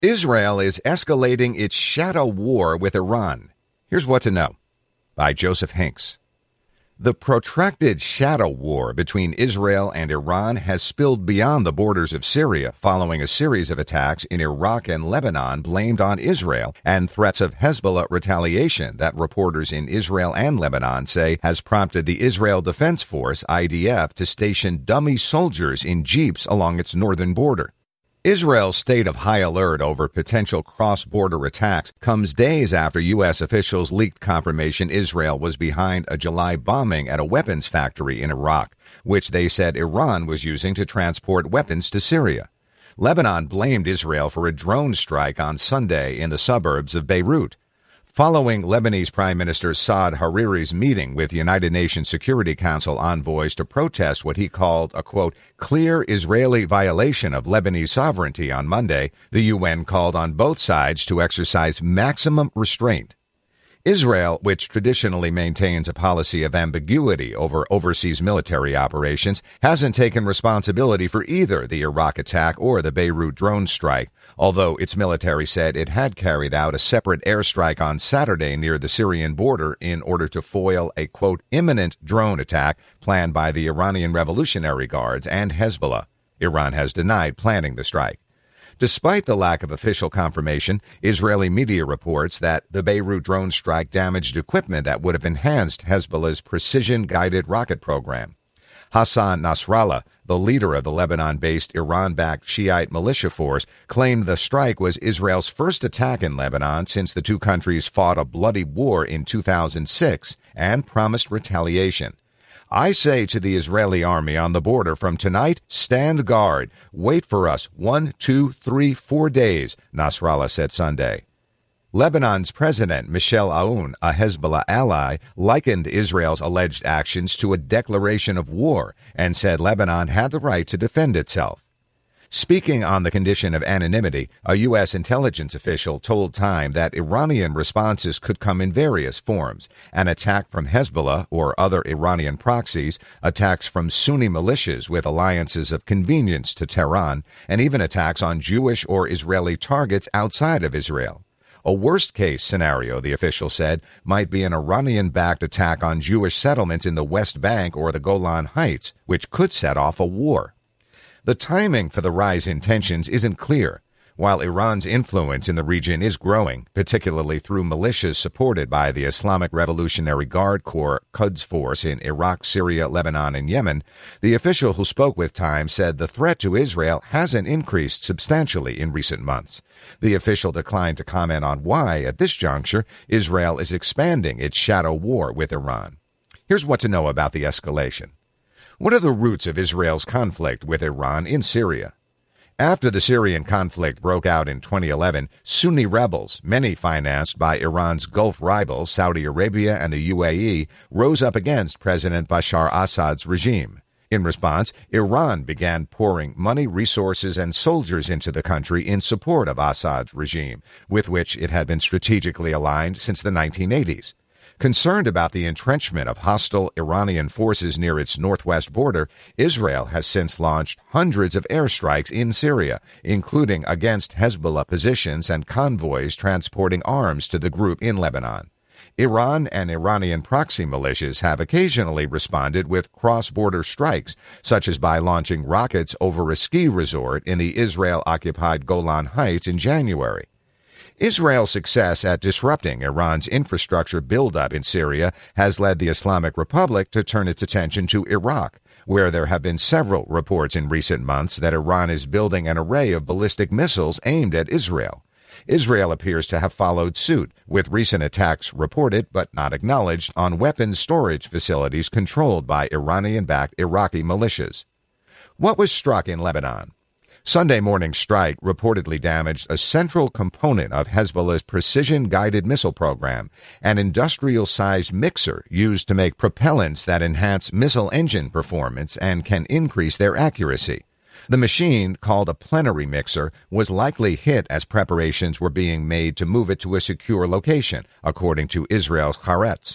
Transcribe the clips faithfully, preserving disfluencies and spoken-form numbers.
Israel is escalating its shadow war with Iran. Here's what to know, by Joseph Hinks. The protracted shadow war between Israel and Iran has spilled beyond the borders of Syria following a series of attacks in Iraq and Lebanon blamed on Israel and threats of Hezbollah retaliation that reporters in Israel and Lebanon say has prompted the Israel Defense Force, I D F, to station dummy soldiers in jeeps along its northern border. Israel's state of high alert over potential cross-border attacks comes days after U S officials leaked confirmation Israel was behind a July bombing at a weapons factory in Iraq, which they said Iran was using to transport weapons to Syria. Lebanon blamed Israel for a drone strike on Sunday in the suburbs of Beirut. Following Lebanese Prime Minister Saad Hariri's meeting with United Nations Security Council envoys to protest what he called a, quote, clear Israeli violation of Lebanese sovereignty on Monday, the U N called on both sides to exercise maximum restraint. Israel, which traditionally maintains a policy of ambiguity over overseas military operations, hasn't taken responsibility for either the Iraq attack or the Beirut drone strike, although its military said it had carried out a separate airstrike on Saturday near the Syrian border in order to foil a, quote, imminent drone attack planned by the Iranian Revolutionary Guards and Hezbollah. Iran has denied planning the strike. Despite the lack of official confirmation, Israeli media reports that the Beirut drone strike damaged equipment that would have enhanced Hezbollah's precision-guided rocket program. Hassan Nasrallah, the leader of the Lebanon-based Iran-backed Shiite militia force, claimed the strike was Israel's first attack in Lebanon since the two countries fought a bloody war in two thousand six and promised retaliation. I say to the Israeli army on the border from tonight, stand guard. Wait for us one, two, three, four days, Nasrallah said Sunday. Lebanon's president, Michel Aoun, a Hezbollah ally, likened Israel's alleged actions to a declaration of war and said Lebanon had the right to defend itself. Speaking on the condition of anonymity, a U S intelligence official told Time that Iranian responses could come in various forms: an attack from Hezbollah or other Iranian proxies, attacks from Sunni militias with alliances of convenience to Tehran, and even attacks on Jewish or Israeli targets outside of Israel. A worst-case scenario, the official said, might be an Iranian-backed attack on Jewish settlements in the West Bank or the Golan Heights, which could set off a war. The timing for the rise in tensions isn't clear. While Iran's influence in the region is growing, particularly through militias supported by the Islamic Revolutionary Guard Corps Quds Force in Iraq, Syria, Lebanon, and Yemen, the official who spoke with Time said the threat to Israel hasn't increased substantially in recent months. The official declined to comment on why, at this juncture, Israel is expanding its shadow war with Iran. Here's what to know about the escalation. What are the roots of Israel's conflict with Iran in Syria? After the Syrian conflict broke out in twenty eleven, Sunni rebels, many financed by Iran's Gulf rivals Saudi Arabia and the U A E, rose up against President Bashar Assad's regime. In response, Iran began pouring money, resources, and soldiers into the country in support of Assad's regime, with which it had been strategically aligned since the nineteen eighties. Concerned about the entrenchment of hostile Iranian forces near its northwest border, Israel has since launched hundreds of airstrikes in Syria, including against Hezbollah positions and convoys transporting arms to the group in Lebanon. Iran and Iranian proxy militias have occasionally responded with cross-border strikes, such as by launching rockets over a ski resort in the Israel-occupied Golan Heights in January. Israel's success at disrupting Iran's infrastructure buildup in Syria has led the Islamic Republic to turn its attention to Iraq, where there have been several reports in recent months that Iran is building an array of ballistic missiles aimed at Israel. Israel appears to have followed suit, with recent attacks reported but not acknowledged on weapons storage facilities controlled by Iranian-backed Iraqi militias. What was struck in Lebanon? Sunday morning's strike reportedly damaged a central component of Hezbollah's precision-guided missile program, an industrial-sized mixer used to make propellants that enhance missile engine performance and can increase their accuracy. The machine, called a plenary mixer, was likely hit as preparations were being made to move it to a secure location, according to Israel's Haaretz.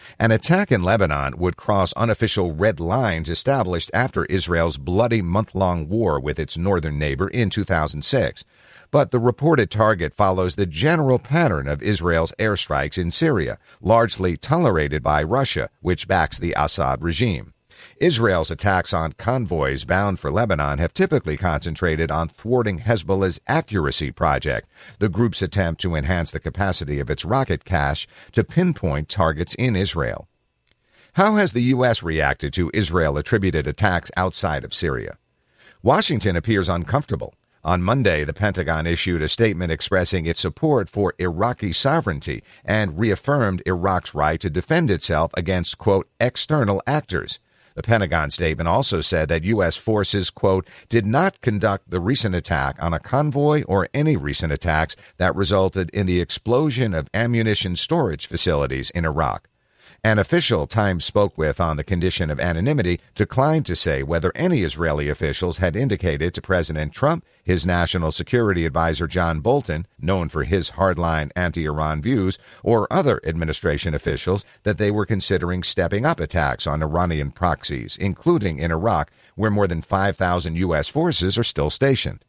An attack in Lebanon would cross unofficial red lines established after Israel's bloody month-long war with its northern neighbor in two thousand six. But the reported target follows the general pattern of Israel's airstrikes in Syria, largely tolerated by Russia, which backs the Assad regime. Israel's attacks on convoys bound for Lebanon have typically concentrated on thwarting Hezbollah's Accuracy Project, the group's attempt to enhance the capacity of its rocket cache to pinpoint targets in Israel. How has the U S reacted to Israel-attributed attacks outside of Syria? Washington appears uncomfortable. On Monday, the Pentagon issued a statement expressing its support for Iraqi sovereignty and reaffirmed Iraq's right to defend itself against, quote, external actors. The Pentagon statement also said that U S forces, quote, did not conduct the recent attack on a convoy or any recent attacks that resulted in the explosion of ammunition storage facilities in Iraq. An official Times spoke with on the condition of anonymity declined to say whether any Israeli officials had indicated to President Trump, his national security advisor John Bolton, known for his hardline anti-Iran views, or other administration officials that they were considering stepping up attacks on Iranian proxies, including in Iraq, where more than five thousand U S forces are still stationed.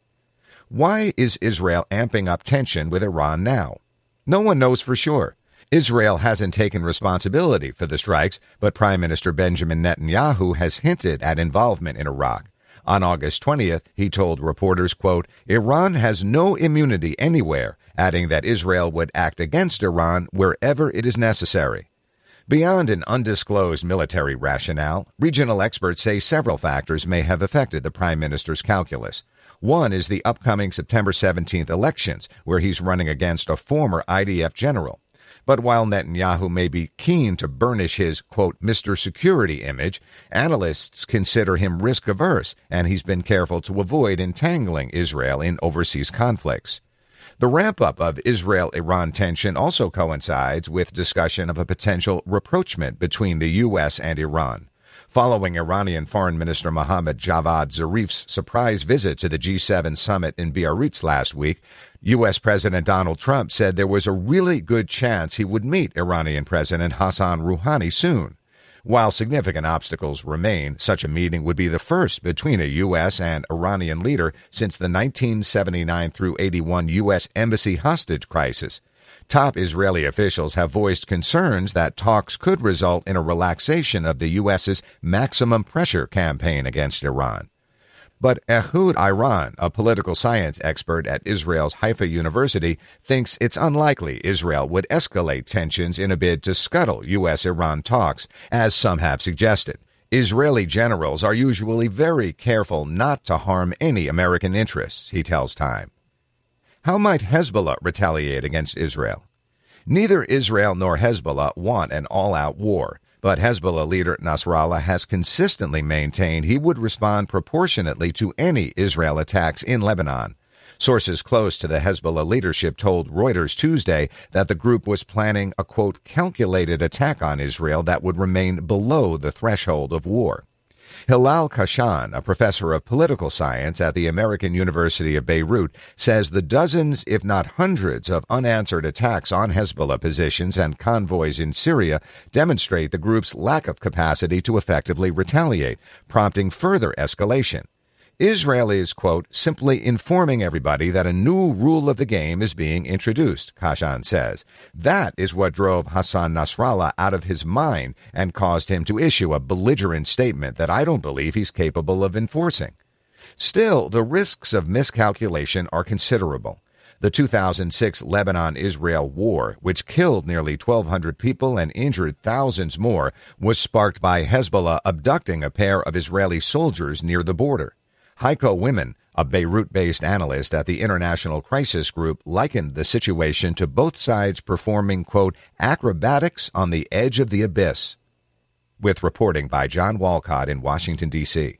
Why is Israel amping up tension with Iran now? No one knows for sure. Israel hasn't taken responsibility for the strikes, but Prime Minister Benjamin Netanyahu has hinted at involvement in Iraq. On August twentieth, he told reporters, quote, Iran has no immunity anywhere, adding that Israel would act against Iran wherever it is necessary. Beyond an undisclosed military rationale, regional experts say several factors may have affected the Prime Minister's calculus. One is the upcoming September seventeenth elections, where he's running against a former I D F general. But while Netanyahu may be keen to burnish his, quote, Mister Security image, analysts consider him risk-averse, and he's been careful to avoid entangling Israel in overseas conflicts. The ramp-up of Israel-Iran tension also coincides with discussion of a potential rapprochement between the U S and Iran. Following Iranian Foreign Minister Mohammad Javad Zarif's surprise visit to the G seven summit in Biarritz last week, U S. President Donald Trump said there was a really good chance he would meet Iranian President Hassan Rouhani soon. While significant obstacles remain, such a meeting would be the first between a U S and Iranian leader since the nineteen seventy-nine through eighty-one U S embassy hostage crisis. Top Israeli officials have voiced concerns that talks could result in a relaxation of the U S's maximum pressure campaign against Iran. But Ehud Iran, a political science expert at Israel's Haifa University, thinks it's unlikely Israel would escalate tensions in a bid to scuttle U S Iran talks, as some have suggested. Israeli generals are usually very careful not to harm any American interests, he tells Time. How might Hezbollah retaliate against Israel? Neither Israel nor Hezbollah want an all-out war, but Hezbollah leader Nasrallah has consistently maintained he would respond proportionately to any Israel attacks in Lebanon. Sources close to the Hezbollah leadership told Reuters Tuesday that the group was planning a, quote, calculated attack on Israel that would remain below the threshold of war. Hilal Kashan, a professor of political science at the American University of Beirut, says the dozens, if not hundreds, of unanswered attacks on Hezbollah positions and convoys in Syria demonstrate the group's lack of capacity to effectively retaliate, prompting further escalation. Israel is, quote, simply informing everybody that a new rule of the game is being introduced, Kashan says. That is what drove Hassan Nasrallah out of his mind and caused him to issue a belligerent statement that I don't believe he's capable of enforcing. Still, the risks of miscalculation are considerable. The two thousand six Lebanon-Israel war, which killed nearly twelve hundred people and injured thousands more, was sparked by Hezbollah abducting a pair of Israeli soldiers near the border. Heiko Wiman, a Beirut-based analyst at the International Crisis Group, likened the situation to both sides performing, quote, acrobatics on the edge of the abyss. With reporting by John Walcott in Washington, D C